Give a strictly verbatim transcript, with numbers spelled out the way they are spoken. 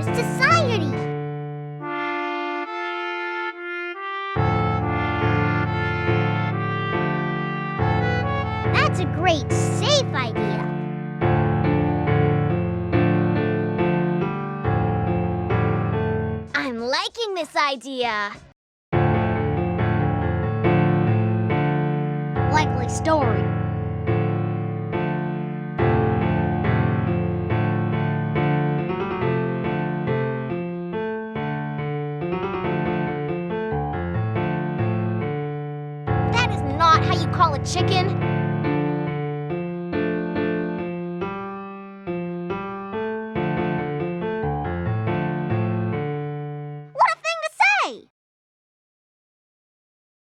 society. That's a great, safe idea. I'm liking this idea. Likely story. That is not how you call a chicken.